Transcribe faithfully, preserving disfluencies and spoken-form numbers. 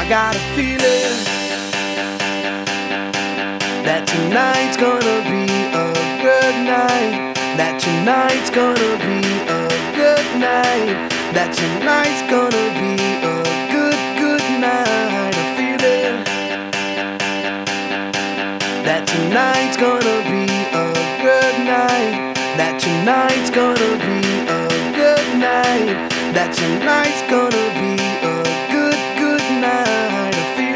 got a feeling that tonight's gonna be a good night. That tonight's gonna be a good night. That tonight's gonna be a good, good night. A feeling that tonight's gonna be a good night. That tonight's gonna be a good night. That tonight's gonna